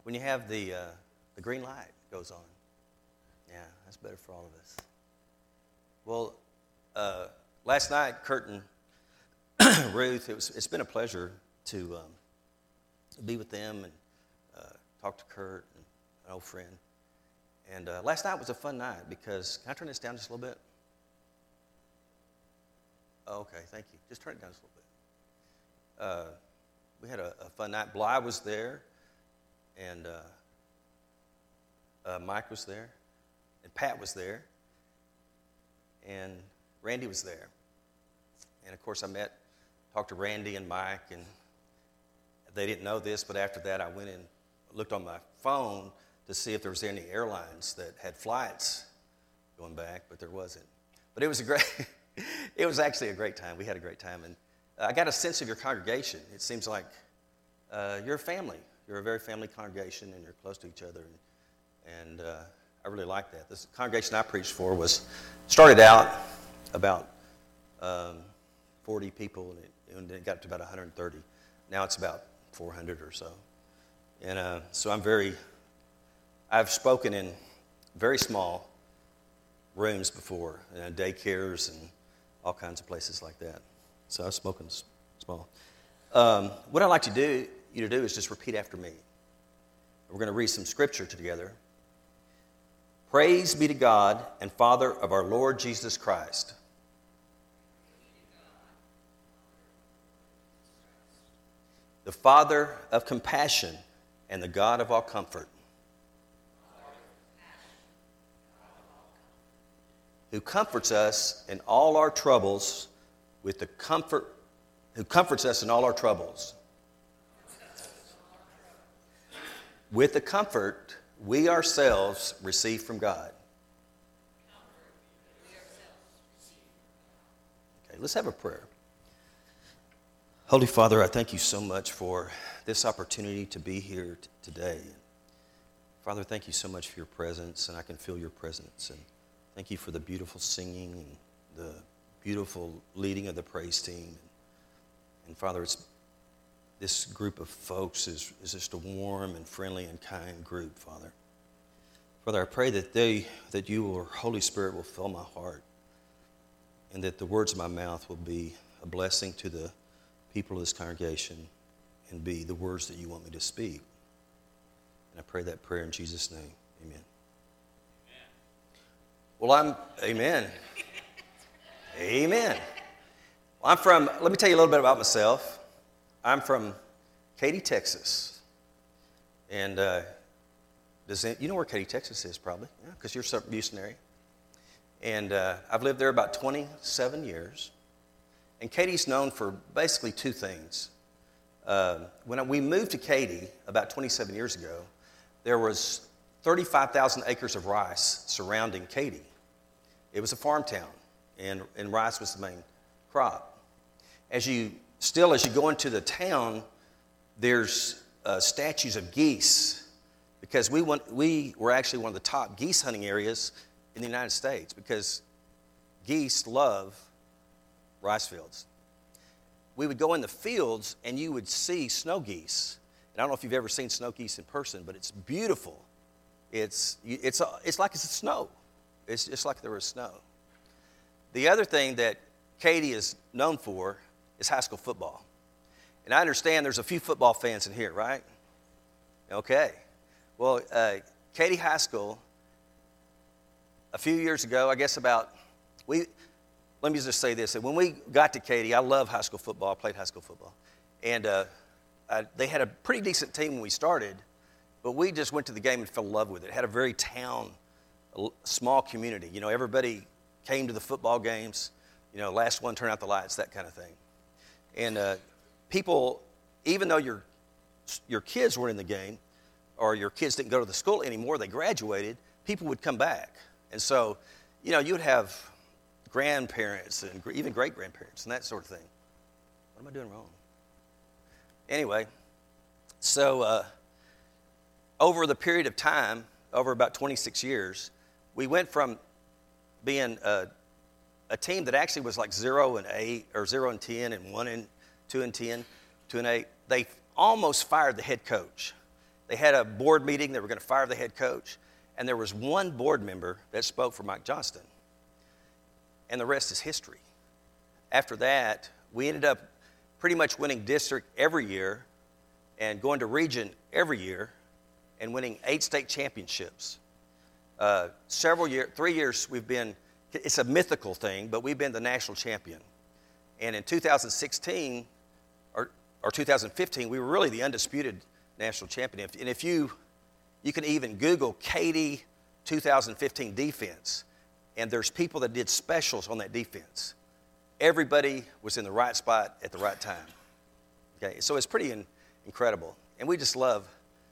when you have the green light goes on. Yeah, that's better for all of us. Well, last night, Kurt and Ruth, it's been a pleasure to be with them and talk to Kurt, and an old friend. And last night was a fun night because, can I turn this down just a little bit? Oh, okay, thank you. Just turn it down just a little bit. We had a fun night. Bly was there, and Mike was there, and Pat was there, and Randy was there. And, of course, I talked to Randy and Mike, and they didn't know this, but after that I went and looked on my phone to see if there was any airlines that had flights going back, but there wasn't. But it was it was actually a great time. We had a great time, and I got a sense of your congregation. It seems like you're a family. You're a very family congregation, and you're close to each other, and I really like that. This congregation I preached for started out about 40 people, and it got to about 130. Now it's about 400 or so. And so I've spoken in very small rooms before, daycares and all kinds of places like that. So I've spoken small. What I'd like you to do is just repeat after me. We're going to read some scripture together. Praise be to God and Father of our Lord Jesus Christ. The Father of compassion and the God of all comfort, who comforts us in all our troubles with the comfort, who comforts us in all our troubles, with the comfort we ourselves receive from God. Okay, let's have a prayer. Holy Father, I thank you so much for this opportunity to be here today. Father, thank you so much for your presence, and I can feel your presence. And thank you for the beautiful singing and the beautiful leading of the praise team. And Father, this group of folks is just a warm and friendly and kind group, Father. Father, I pray that your Holy Spirit will fill my heart, and that the words of my mouth will be a blessing to the people of this congregation and be the words that you want me to speak. And I pray that prayer in Jesus' name. Amen. Well, amen. Amen. Well, let me tell you a little bit about myself. I'm from Katy, Texas. And you know where Katy, Texas is probably, because you're a Houston area. And I've lived there about 27 years. And Katy's known for basically two things. When we moved to Katy about 27 years ago, there was 35,000 acres of rice surrounding Katy. It was a farm town, and rice was the main crop. As you go into the town, there's statues of geese, because we were actually one of the top geese hunting areas in the United States, because geese love rice fields. We would go in the fields and you would see snow geese. And I don't know if you've ever seen snow geese in person, but it's beautiful. It's like it's snow. It's just like there was snow. The other thing that Katy is known for is high school football. And I understand there's a few football fans in here, right? Okay. Well, Katy High School, a few years ago, I guess let me just say this. When we got to Katy, I love high school football. I played high school football. And they had a pretty decent team when we started, but we just went to the game and fell in love with it. It had a very small community. You know, everybody came to the football games. You know, last one, turn out the lights, that kind of thing. And people, even though your kids weren't in the game, or your kids didn't go to the school anymore, they graduated, people would come back. And so, you know, you would have grandparents and even great-grandparents and that sort of thing. What am I doing wrong? Anyway, so over the period of time, over about 26 years, we went from being a team that actually was like 0-8 or 0-10 and 1-2-10, 2-8. They almost fired the head coach. They had a board meeting. They were going to fire the head coach. And there was one board member that spoke for Mike Johnston. And the rest is history. After that, we ended up pretty much winning district every year and going to region every year and winning 8 state championships. 3 years we've been, it's a mythical thing, but we've been the national champion. And in 2016 or 2015, we were really the undisputed national champion. And if you can even Google Katy 2015 defense, and there's people that did specials on that defense. Everybody was in the right spot at the right time. Okay, so it's pretty incredible. And we just love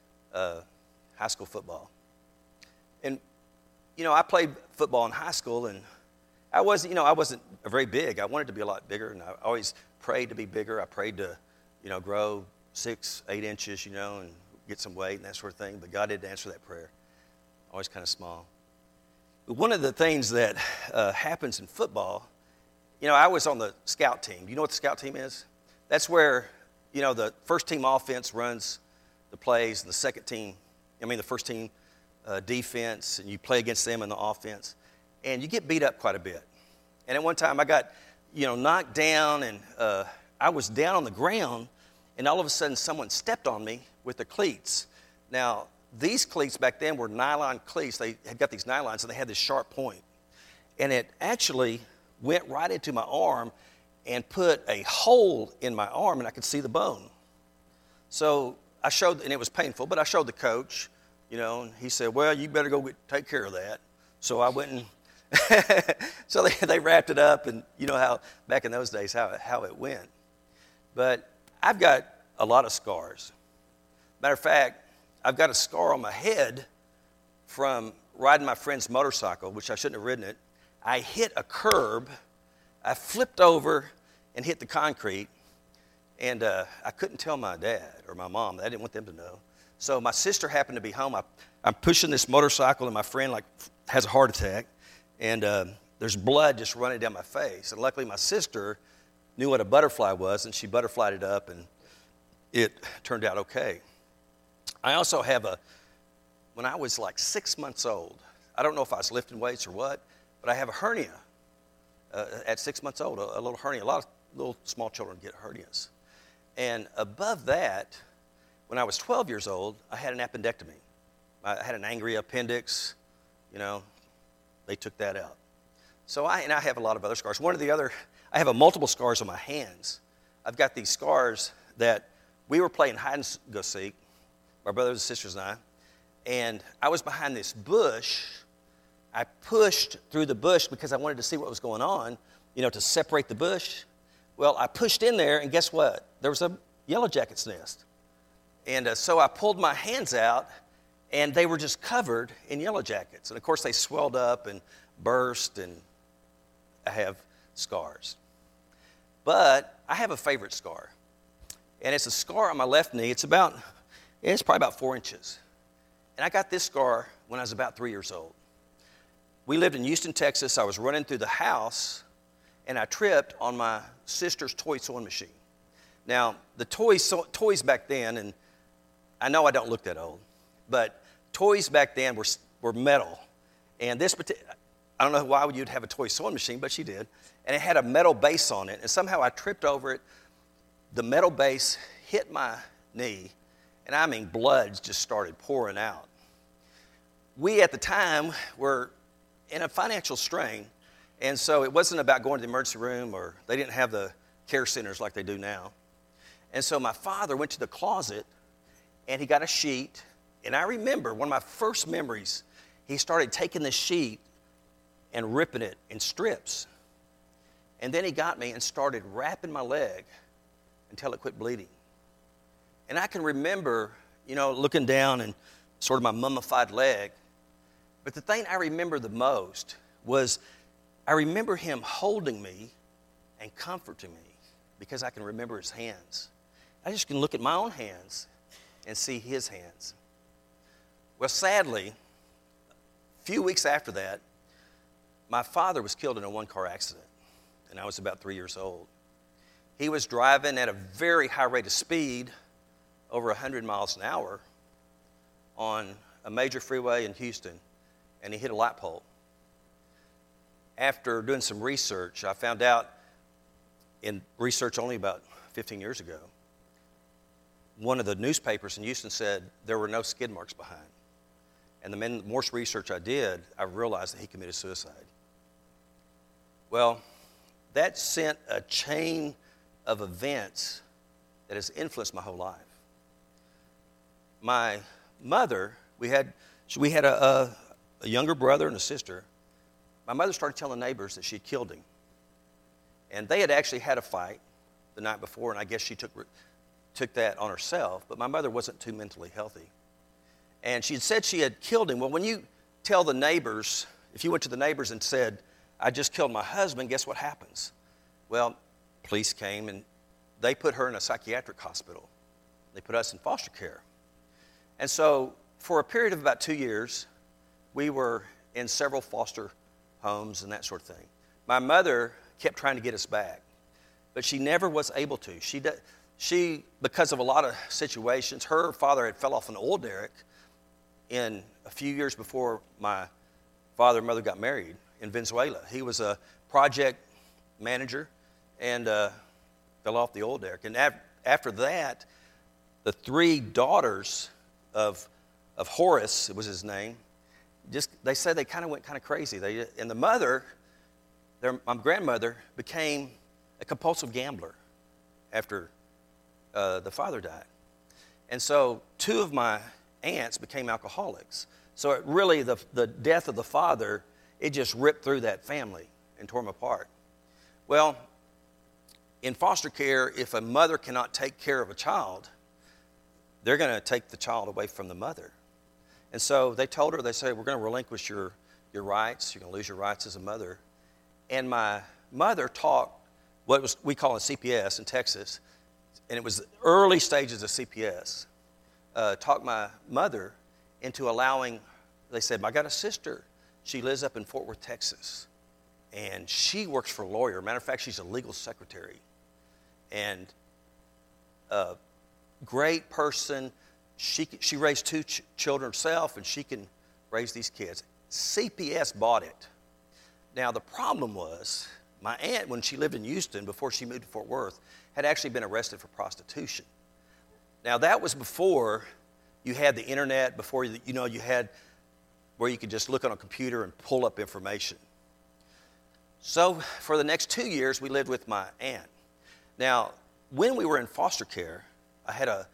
high school football. And, I played football in high school, and I wasn't very big. I wanted to be a lot bigger, and I always prayed to be bigger. I prayed to, grow 6, 8 inches, and get some weight and that sort of thing. But God didn't answer that prayer. Always kind of small. But one of the things that happens in football, I was on the scout team. Do you know what the scout team is? That's where, the first team offense runs the plays, and the first team defense, and you play against them in the offense. And you get beat up quite a bit. And at one time I got, knocked down, and I was down on the ground, and all of a sudden someone stepped on me with the cleats. Now, these cleats back then were nylon cleats. They had got these nylons, and they had this sharp point. And it actually went right into my arm and put a hole in my arm, and I could see the bone. So I showed, and it was painful, but I showed the coach, and he said, well, you better go take care of that. So I went and, so they wrapped it up, and how back in those days, how it went. But I've got a lot of scars. Matter of fact, I've got a scar on my head from riding my friend's motorcycle, which I shouldn't have ridden it. I hit a curb, I flipped over and hit the concrete, and I couldn't tell my dad or my mom. I didn't want them to know. So my sister happened to be home. I'm pushing this motorcycle, and my friend has a heart attack, and there's blood just running down my face. And luckily my sister knew what a butterfly was, and she butterflied it up, and it turned out okay. I also have when I was 6 months old, I don't know if I was lifting weights or what, but I have a hernia at 6 months old, a little hernia. A lot of little small children get hernias. And above that, when I was 12 years old, I had an appendectomy. I had an angry appendix, they took that out. So I have a lot of other scars. I have multiple scars on my hands. I've got these scars that we were playing hide and go seek, my brothers and sisters and I was behind this bush. I pushed through the bush because I wanted to see what was going on, to separate the bush. Well, I pushed in there, and guess what? There was a yellow jacket's nest. And so I pulled my hands out, and they were just covered in yellow jackets. And, of course, they swelled up and burst, and I have scars. But I have a favorite scar, and it's a scar on my left knee. It's probably about 4 inches. And I got this scar when I was about 3 years old. We lived in Houston, Texas. I was running through the house, and I tripped on my sister's toy sewing machine. Now, the toys back then, and I know I don't look that old, but toys back then were metal. And I don't know why you'd have a toy sewing machine, but she did. And it had a metal base on it, and somehow I tripped over it. The metal base hit my knee, and blood just started pouring out. We, at the time, were in a financial strain, and so it wasn't about going to the emergency room, or they didn't have the care centers like they do now. And so my father went to the closet, and he got a sheet, and I remember one of my first memories, he started taking the sheet and ripping it in strips. And then he got me and started wrapping my leg until it quit bleeding. And I can remember, looking down and sort of my mummified leg. But the thing I remember the most was I remember him holding me and comforting me because I can remember his hands. I just can look at my own hands and see his hands. Well, sadly, a few weeks after that, my father was killed in a one-car accident, and I was about 3 years old. He was driving at a very high rate of speed, over 100 miles an hour, on a major freeway in Houston, and he hit a light pole. After doing some research, I found out, in research only about 15 years ago, one of the newspapers in Houston said there were no skid marks behind. And the more research I did, I realized that he committed suicide. Well, that sent a chain of events that has influenced my whole life. My mother, we had a younger brother and a sister. My mother started telling neighbors that she had killed him. And they had actually had a fight the night before, and I guess she took that on herself, but my mother wasn't too mentally healthy. And she had said she had killed him. Well, when you tell the neighbors, if you went to the neighbors and said, I just killed my husband, guess what happens? Well, police came and they put her in a psychiatric hospital. They put us in foster care. And so for a period of about 2 years, we were in several foster homes and that sort of thing. My mother kept trying to get us back, but she never was able to. She, because of a lot of situations, her father had fell off an oil derrick in a few years before my father and mother got married in Venezuela. He was a project manager and fell off the oil derrick. And after that, the 3 daughters of Horace, it was his name, they said they kind of went kind of crazy. And the mother, my grandmother, became a compulsive gambler after the father died. And so 2 of my aunts became alcoholics. So it really, the death of the father, it just ripped through that family and tore them apart. Well, in foster care, if a mother cannot take care of a child, they're going to take the child away from the mother. And so they told her, they said, we're going to relinquish your rights. You're going to lose your rights as a mother. And my mother taught what we call a CPS in Texas, and it was the early stages of CPS, talked my mother into allowing, they said, I got a sister. She lives up in Fort Worth, Texas, and she works for a lawyer. Matter of fact, she's a legal secretary. And a great person. She raised 2 children herself, and she can raise these kids. CPS bought it. Now, the problem was, my aunt, when she lived in Houston, before she moved to Fort Worth, had actually been arrested for prostitution. Now, that was before you had the internet, before you had where you could just look on a computer and pull up information. So for the next 2 years, we lived with my aunt. Now, when we were in foster care, I had a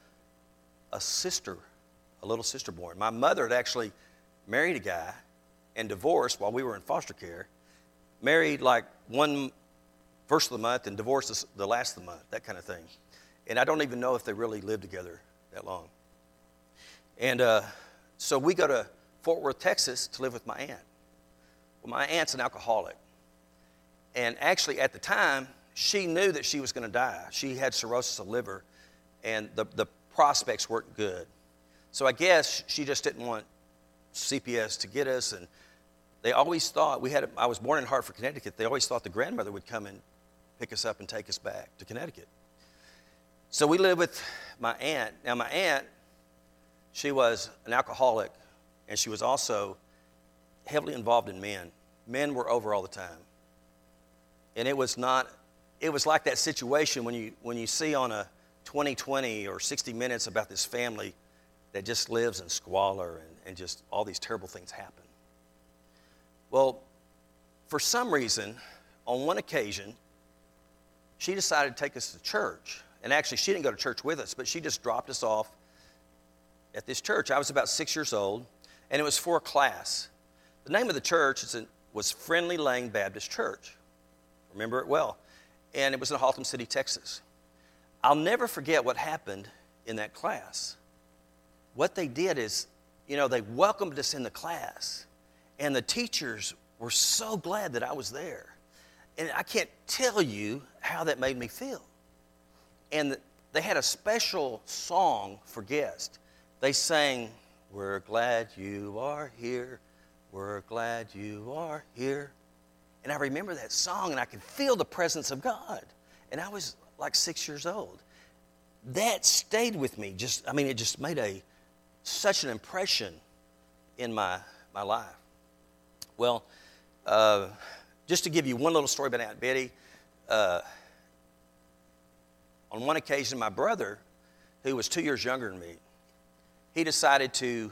little sister born. My mother had actually married a guy and divorced while we were in foster care. Married like one first of the month and divorced the last of the month, that kind of thing. And I don't even know if they really lived together that long. And so we go to Fort Worth, Texas to live with my aunt. Well, my aunt's an alcoholic. And actually at the time, she knew that she was going to die. She had cirrhosis of liver, and the prospects weren't good. So I guess she just didn't want CPS to get us, and they always thought, I was born in Hartford, Connecticut, they always thought the grandmother would come and pick us up and take us back to Connecticut. So we lived with my aunt. Now my aunt, she was an alcoholic, and she was also heavily involved in men. Men were over all the time. And it was like that situation when you see on a 20/20 or 60 Minutes about this family that just lives in squalor and just all these terrible things happen. Well, for some reason, on one occasion, she decided to take us to church. And actually, she didn't go to church with us, but she just dropped us off at this church. I was about 6 years old, and it was for a class. The name of the church was Friendly Lane Baptist Church. Remember it well. And it was in Haltom City, Texas. I'll never forget what happened in that class. What they did is, they welcomed us in the class. And the teachers were so glad that I was there. And I can't tell you how that made me feel. And they had a special song for guests. They sang, "We're glad you are here. We're glad you are here." And I remember that song, and I could feel the presence of God. And I was like 6 years old. That stayed with me. It just made a such an impression in my life. Well, just to give you one little story about Aunt Betty, on one occasion, my brother, who was 2 years younger than me, he decided to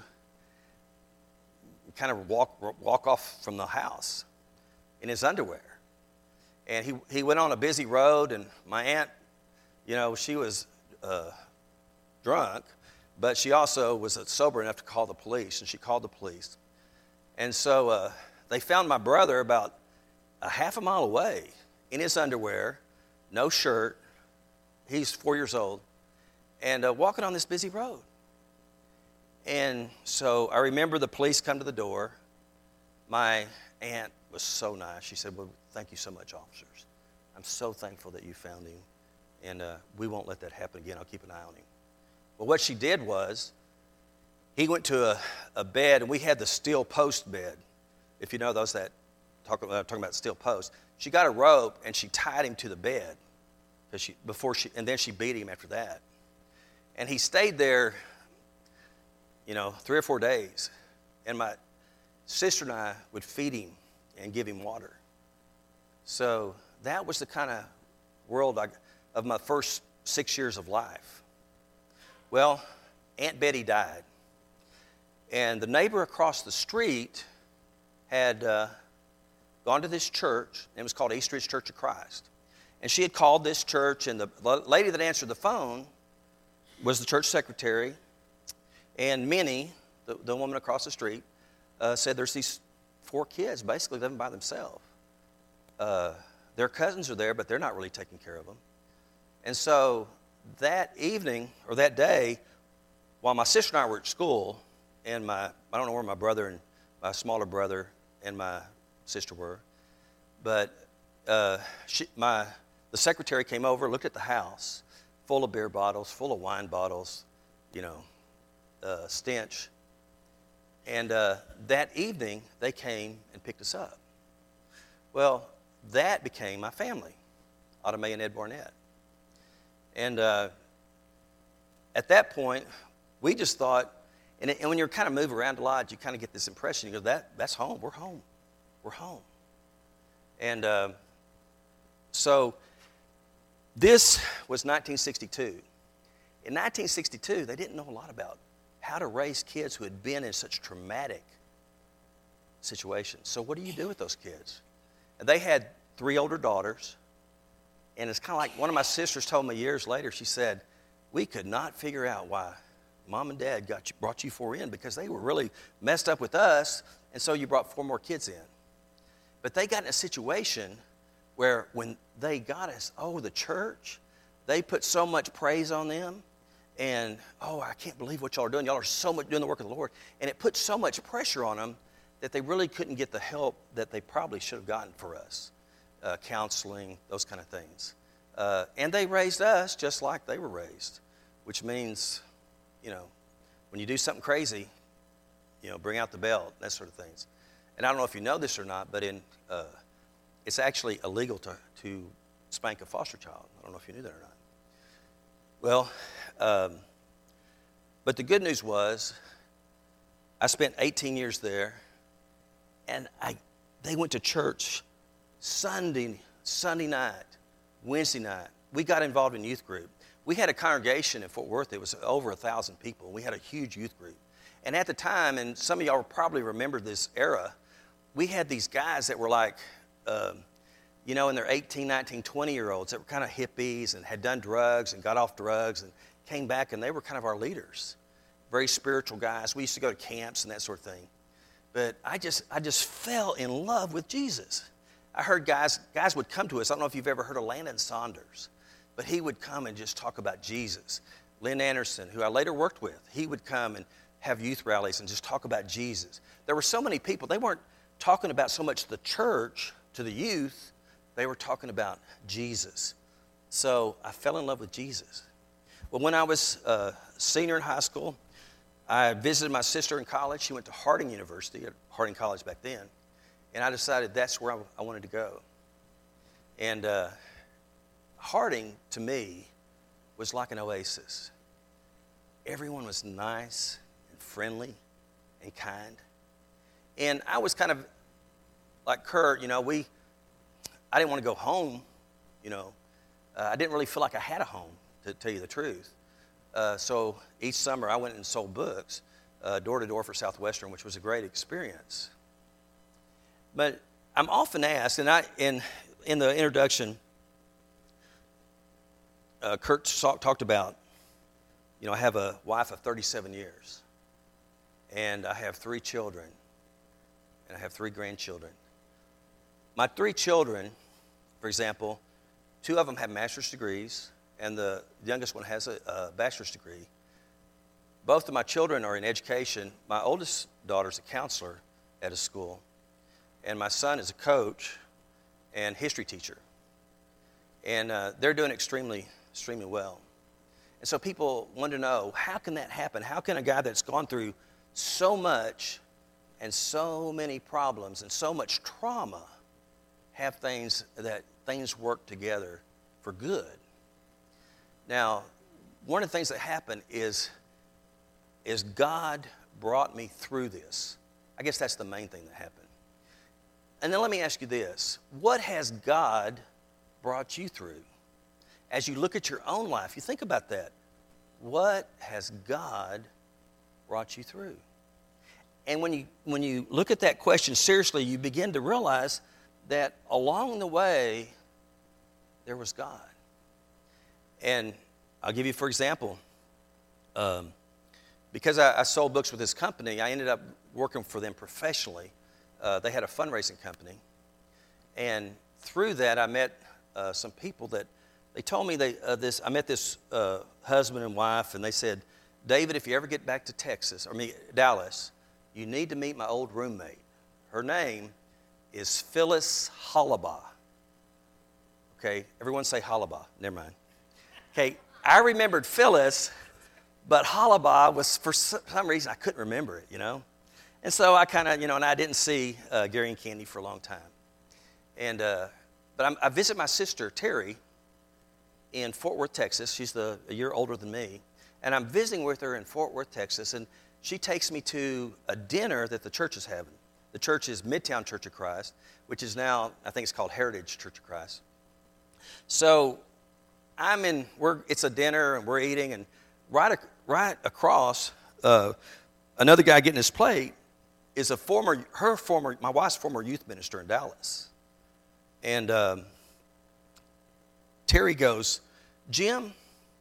kind of walk off from the house in his underwear. And he went on a busy road, and my aunt, she was drunk, but she also was sober enough to call the police, and she called the police. And so they found my brother about a half a mile away in his underwear, no shirt. He's 4 years old, and walking on this busy road. And so I remember the police come to the door. My aunt was so nice. She said, well, thank you so much, officers. I'm so thankful that you found him, and we won't let that happen again. I'll keep an eye on him. Well, what she did was he went to a bed, and we had the steel post bed. If you know those that talking about steel post. She got a rope, and she tied him to the bed and then she beat him after that. And he stayed there 3 or 4 days. And my sister and I would feed him and give him water. So that was the kind of world of my first 6 years of life. Well, Aunt Betty died. And the neighbor across the street had gone to this church. It was called Eastridge Church of Christ. And she had called this church, and the lady that answered the phone was the church secretary. And Minnie, the woman across the street, said there's these 4 kids basically living by themselves. Their cousins are there, but they're not really taking care of them. And so that evening, or that day, while my sister and I were at school, and I don't know where my brother and my smaller brother and my sister were, but the secretary came over, looked at the house, full of beer bottles, full of wine bottles, stench. And that evening, they came and picked us up. Well, that became my family, Otto May and Ed Barnett. And at that point, we just thought, and when you kind of move around a lot, you kind of get this impression, you go, that's home, we're home, we're home. And so this was 1962. In 1962, they didn't know a lot about how to raise kids who had been in such traumatic situations. So what do you do with those kids? And they had 3 older daughters, and it's kind of like one of my sisters told me years later, she said, we could not figure out why Mom and Dad brought you 4 in, because they were really messed up with us, and so you brought 4 more kids in. But they got in a situation where when they got us, the church, they put so much praise on them, and, I can't believe what y'all are doing. Y'all are so much doing the work of the Lord. And it put so much pressure on them that they really couldn't get the help that they probably should have gotten for us, counseling, those kind of things. And they raised us just like they were raised, which means, when you do something crazy, bring out the belt, that sort of things. And I don't know if you know this or not, but it's actually illegal to spank a foster child. I don't know if you knew that or not. Well, but the good news was I spent 18 years there, and they went to church Sunday night, Wednesday night. We got involved in youth group. We had a congregation in Fort Worth. It was over 1,000 people. We had a huge youth group. And at the time, and some of y'all probably remember this era, we had these guys that were like, in their 18, 19, 20-year-olds that were kind of hippies and had done drugs and got off drugs and came back, and they were kind of our leaders. Very spiritual guys. We used to go to camps and that sort of thing. But I just fell in love with Jesus. I heard guys would come to us. I don't know if you've ever heard of Landon Saunders, but he would come and just talk about Jesus. Lynn Anderson, who I later worked with, he would come and have youth rallies and just talk about Jesus. There were so many people. They weren't talking about so much the church to the youth. They were talking about Jesus. So I fell in love with Jesus. Well, when I was a senior in high school, I visited my sister in college. She went to Harding University, at Harding College back then. And I decided that's where I wanted to go. And Harding, to me, was like an oasis. Everyone was nice and friendly and kind. And I was kind of like Kurt, I didn't want to go home, I didn't really feel like I had a home, to tell you the truth. So each summer I went and sold books door to door for Southwestern, which was a great experience. But I'm often asked, and in the introduction, Kurt talked about, I have a wife of 37 years, and I have 3 children, and I have 3 grandchildren. My 3 children, for example, 2 of them have master's degrees, and the youngest one has a bachelor's degree. Both of my children are in education. My oldest daughter's a counselor at a school, and my son is a coach and history teacher. And they're doing extremely, extremely well. And so people want to know, how can that happen? How can a guy that's gone through so much and so many problems and so much trauma have things work together for good? Now, one of the things that happened is God brought me through this. I guess that's the main thing that happened. And then let me ask you this. What has God brought you through? As you look at your own life, you think about that. What has God brought you through? And when you look at that question seriously, you begin to realize that along the way, there was God. And I'll give you, for example, because I sold books with this company, I ended up working for them professionally. They had a fundraising company. And through that, I met some people that they told me I met this husband and wife, and they said, David, if you ever get back to Dallas, you need to meet my old roommate. Her name is Phyllis Hollabaugh. Okay, everyone say Hollabaugh. Never mind. Okay, I remembered Phyllis, but Hollabaugh was, for some reason, I couldn't remember it, And so I kind of, and I didn't see Gary and Candy for a long time. And but I visit my sister, Terry, in Fort Worth, Texas. She's a year older than me. And I'm visiting with her in Fort Worth, Texas, and she takes me to a dinner that the church is having. The church is Midtown Church of Christ, which is now, I think it's called Heritage Church of Christ. So it's a dinner, and we're eating, and right across, another guy getting his plate is my wife's former youth minister in Dallas. And Terry goes, Jim,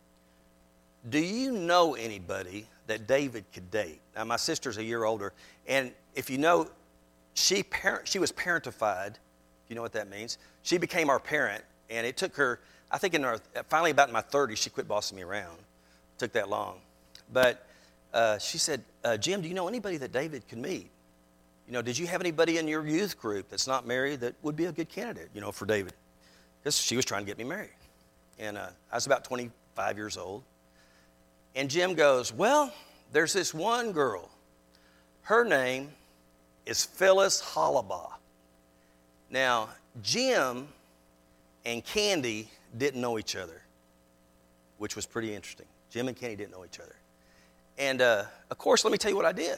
do you know anybody that David could date? Now, my sister's a year older, and if you know, she was parentified, if you know what that means. She became our parent, and it took her, I think finally about in my 30s, she quit bossing me around. It took that long. But she said, Jim, do you know anybody that David could meet? Did you have anybody in your youth group that's not married that would be a good candidate, for David? Because she was trying to get me married. And I was about 25 years old. And Jim goes, well, there's this one girl. Her name is Phyllis Hollabaugh. Now, Jim and Candy didn't know each other, which was pretty interesting. Jim and Candy didn't know each other. And, of course, let me tell you what I did.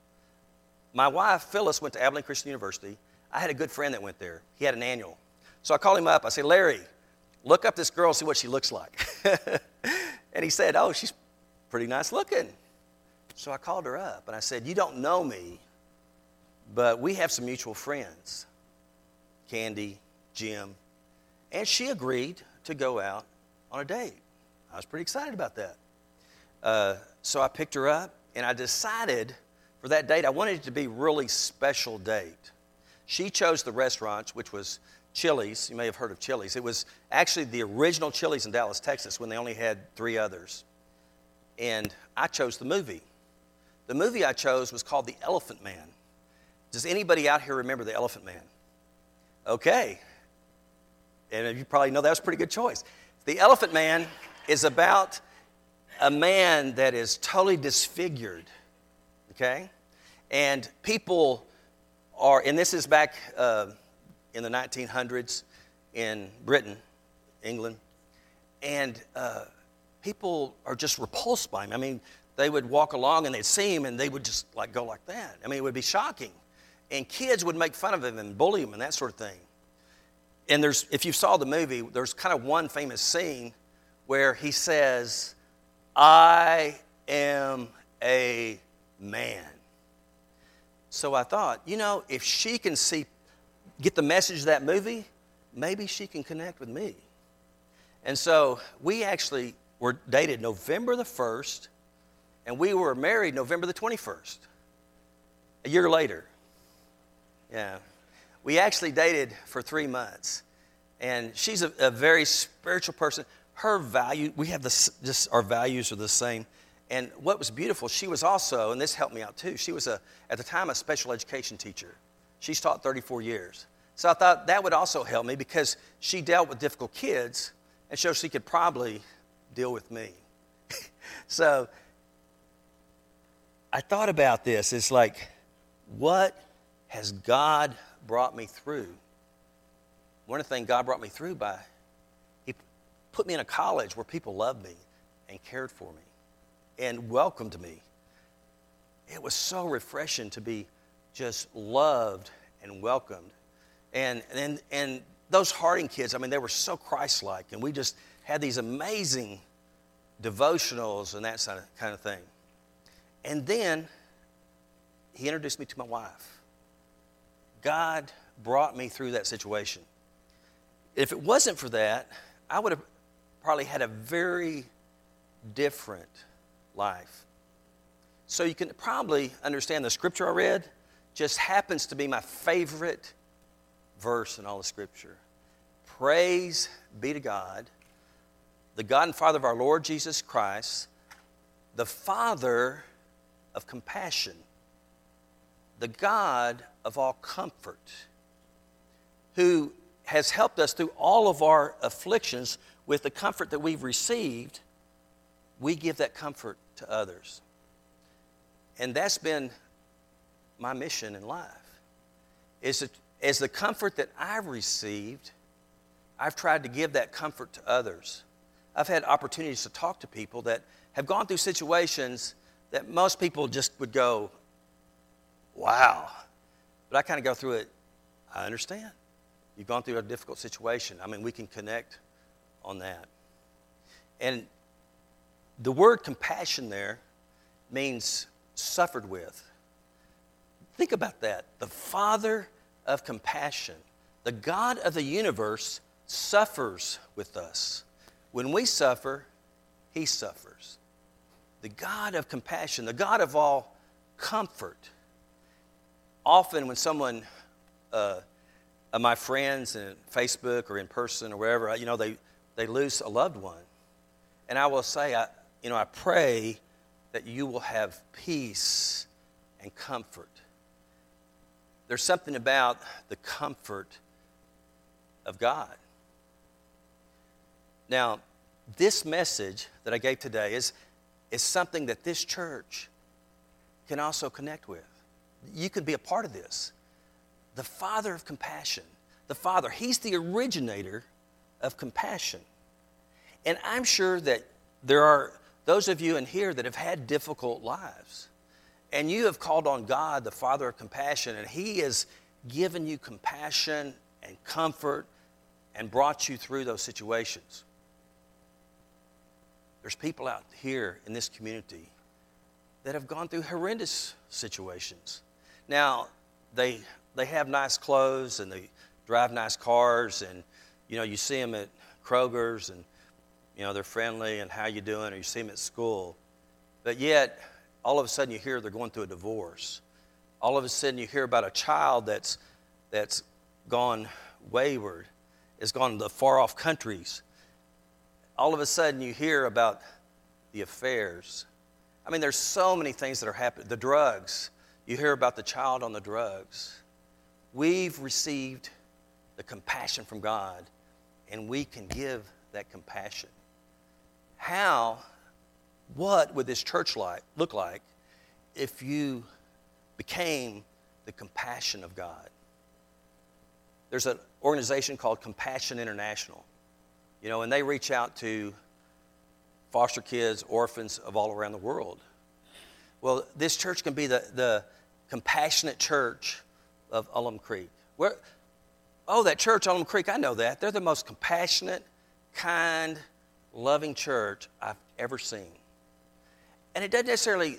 My wife, Phyllis, went to Abilene Christian University. I had a good friend that went there. He had an annual. So I called him up. I said, Larry, look up this girl, see what she looks like. And he said, oh, she's pretty nice looking. So I called her up, and I said, you don't know me, but we have some mutual friends, Candy, Jim. And she agreed to go out on a date. I was pretty excited about that. So I picked her up, and I decided for that date, I wanted it to be a really special date. She chose the restaurant, which was Chili's. You may have heard of Chili's. It was actually the original Chili's in Dallas, Texas, when they only had 3 others. And I chose the movie. The movie I chose was called The Elephant Man. Does anybody out here remember The Elephant Man? Okay. And you probably know that was a pretty good choice. The Elephant Man is about a man that is totally disfigured, okay? And people are, and this is back in the 1900s in Britain, England, and people are just repulsed by him. I mean, they would walk along and they'd see him and they would just like go like that. I mean, it would be shocking. And kids would make fun of him and bully him and that sort of thing. And if you saw the movie, there's kind of one famous scene where he says, "I am a man." So I thought, if she can get the message of that movie, maybe she can connect with me. And so we actually were dated November the 1st, and we were married November the 21st, a year later. Yeah. We actually dated for 3 months. And she's a very spiritual person. Her value, we have our values are the same. And what was beautiful, she was also, and this helped me out too, she was at the time a special education teacher. She's taught 34 years. So I thought that would also help me because she dealt with difficult kids, and so she could probably deal with me. So I thought about this. It's like, what has God brought me through? One of the things God brought me through He put me in a college where people loved me and cared for me and welcomed me. It was so refreshing to be just loved and welcomed. And those Harding kids, I mean, they were so Christ-like, and we just had these amazing devotionals and that kind of thing. And then he introduced me to my wife. God brought me through that situation. If it wasn't for that, I would have probably had a very different life. So you can probably understand the scripture I read just happens to be my favorite verse in all of Scripture. Praise be to God, the God and Father of our Lord Jesus Christ, the Father of compassion, the God of all comfort, who has helped us through all of our afflictions with the comfort that we've received. We give that comfort to others. And that's been my mission in life, is the comfort that I've received, I've tried to give that comfort to others. I've had opportunities to talk to people that have gone through situations that most people just would go, wow. But I kind of go through it, I understand. You've gone through a difficult situation. I mean, we can connect on that. And the word compassion there means suffered with. Think about that. The Father of compassion, the God of the universe, suffers with us. When we suffer, He suffers. The God of compassion, the God of all comfort. Often when someone, my friends in Facebook or in person or wherever, they lose a loved one. And I will say, I pray that you will have peace and comfort. There's something about the comfort of God. Now, this message that I gave today is something that this church can also connect with. You can be a part of this. The Father of compassion. The Father, He's the originator of compassion. And I'm sure that there are those of you in here that have had difficult lives. And you have called on God, the Father of compassion, and He has given you compassion and comfort and brought you through those situations. There's people out here in this community that have gone through horrendous situations. Now, they have nice clothes and they drive nice cars, and you see them at Kroger's and they're friendly and how you doing, or you see them at school. But yet, all of a sudden you hear they're going through a divorce. All of a sudden you hear about a child that's gone wayward, has gone to far off countries. All of a sudden you hear about the affairs. I mean, there's so many things that are happening. The drugs. You hear about the child on the drugs. We've received the compassion from God, and we can give that compassion. What would this church look like if you became the compassion of God? There's an organization called Compassion International, and they reach out to foster kids, orphans of all around the world. Well, this church can be the compassionate church of Ullum Creek. That church, Ullum Creek, I know that. They're the most compassionate, kind, loving church I've ever seen. And it doesn't necessarily,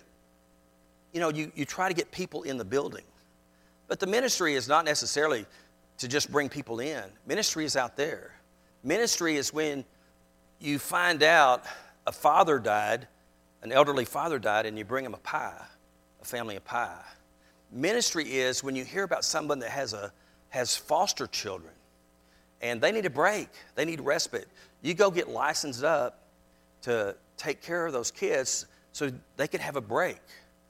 you try to get people in the building. But the ministry is not necessarily to just bring people in. Ministry is out there. Ministry is when you find out a father died, an elderly father died, and you bring him a family of pie. Ministry is when you hear about someone that has foster children, and they need a break, they need respite. You go get licensed up to take care of those kids so they can have a break.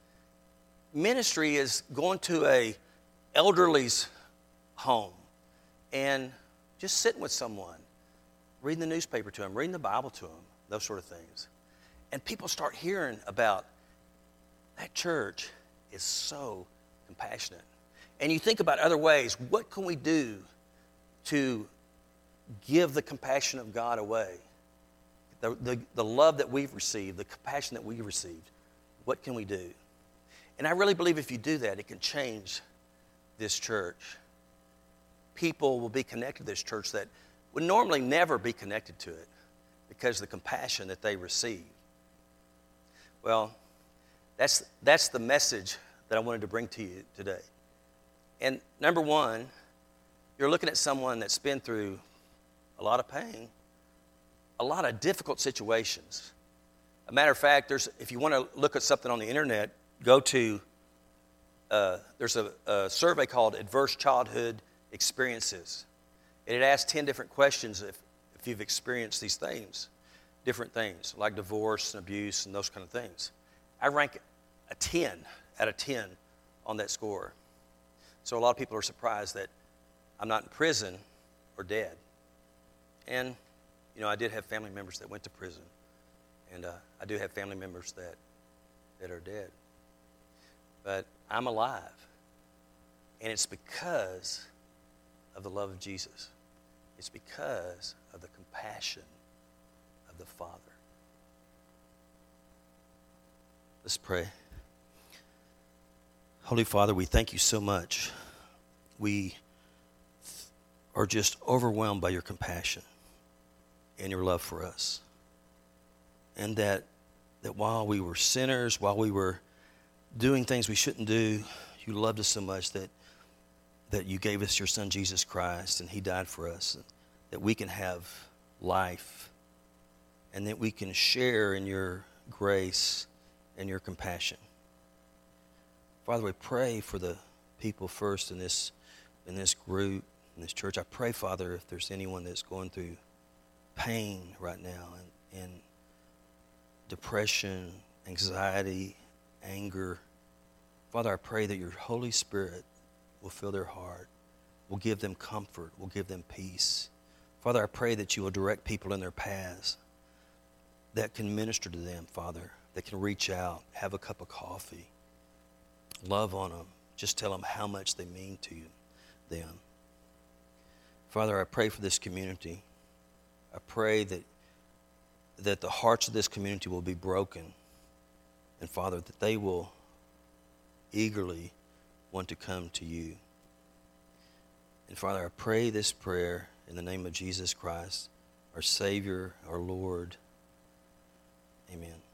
Ministry is going to a elderly's home and just sitting with someone, reading the newspaper to them, reading the Bible to them, those sort of things. And people start hearing about that church is so compassionate. And you think about other ways. What can we do to give the compassion of God away? The love that we've received, the compassion that we've received. What can we do? And I really believe if you do that, it can change this church. People will be connected to this church that would normally never be connected to it because of the compassion that they receive. Well, that's the message that I wanted to bring to you today. And number one, you're looking at someone that's been through a lot of pain, a lot of difficult situations. A matter of fact, if you want to look at something on the internet, go to, there's a survey called Adverse Childhood Experiences. And it asks 10 different questions if you've experienced these things, different things, like divorce and abuse and those kind of things. I rank a 10 out of 10 on that score. So a lot of people are surprised that I'm not in prison or dead. And, I did have family members that went to prison. And I do have family members that are dead. But I'm alive. And it's because of the love of Jesus. It's because of the compassion of the Father. Let's pray. Holy Father, we thank you so much. We are just overwhelmed by your compassion and your love for us. And that while we were sinners, while we were doing things we shouldn't do, you loved us so much that you gave us your Son, Jesus Christ, and he died for us, that we can have life and that we can share in your grace and your compassion. Father, we pray for the people first in this group, in this church. I pray, Father, if there's anyone that's going through pain right now and depression, anxiety, anger, Father, I pray that your Holy Spirit will fill their heart, will give them comfort, will give them peace. Father, I pray that you will direct people in their paths that can minister to them, Father, that can reach out, have a cup of coffee, love on them, just tell them how much they mean to them. Father, I pray for this community. I pray that the hearts of this community will be broken, and Father, that they will eagerly want to come to you. And Father, I pray this prayer in the name of Jesus Christ, our Savior, our Lord. Amen.